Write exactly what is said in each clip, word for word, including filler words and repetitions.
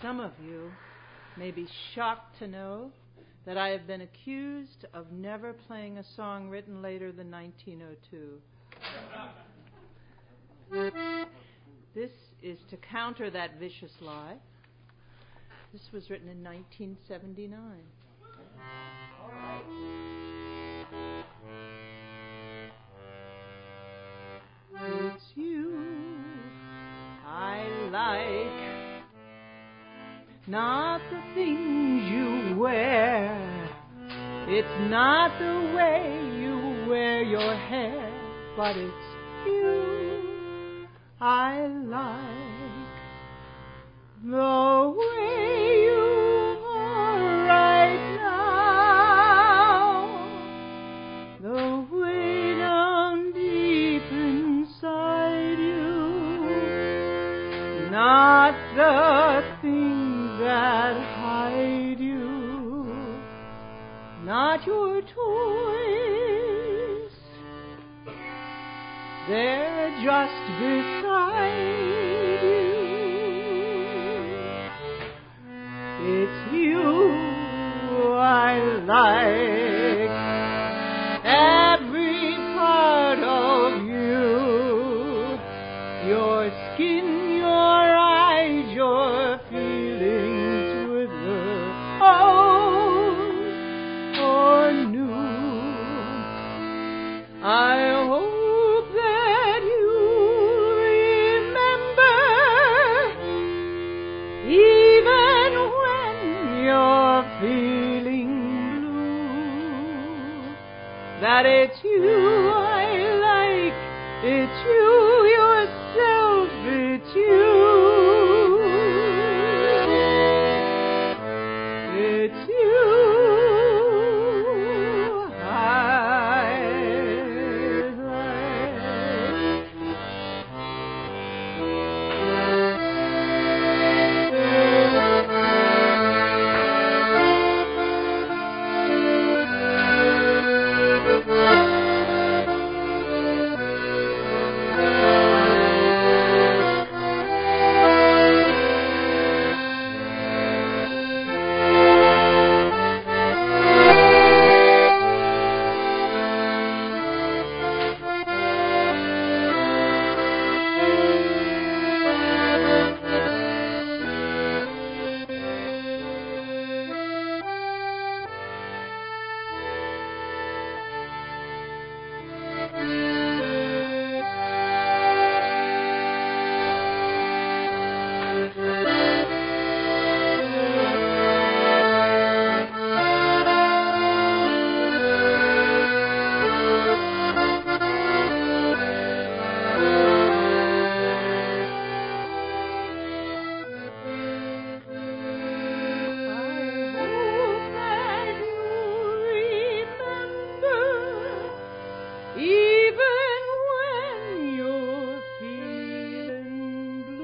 Some of you may be shocked to know that I have been accused of never playing a song written later than nineteen oh two. This is to counter that vicious lie. This was written in nineteen seventy-nine. It's you I like, not the things you wear. It's not the way you wear your hair, but it's you I like. The way you are right now, the way down deep inside you, not the things that hide you, not your toys, they're just beside you. It's you I like, every part of you, your skin, your eyes, your feelings, whether old or new. I hope that you remember, even when you're feeling blue, that it's you I like, it's you yourself, it's you, it's you I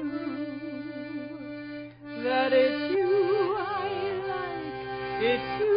it's you I like, it's you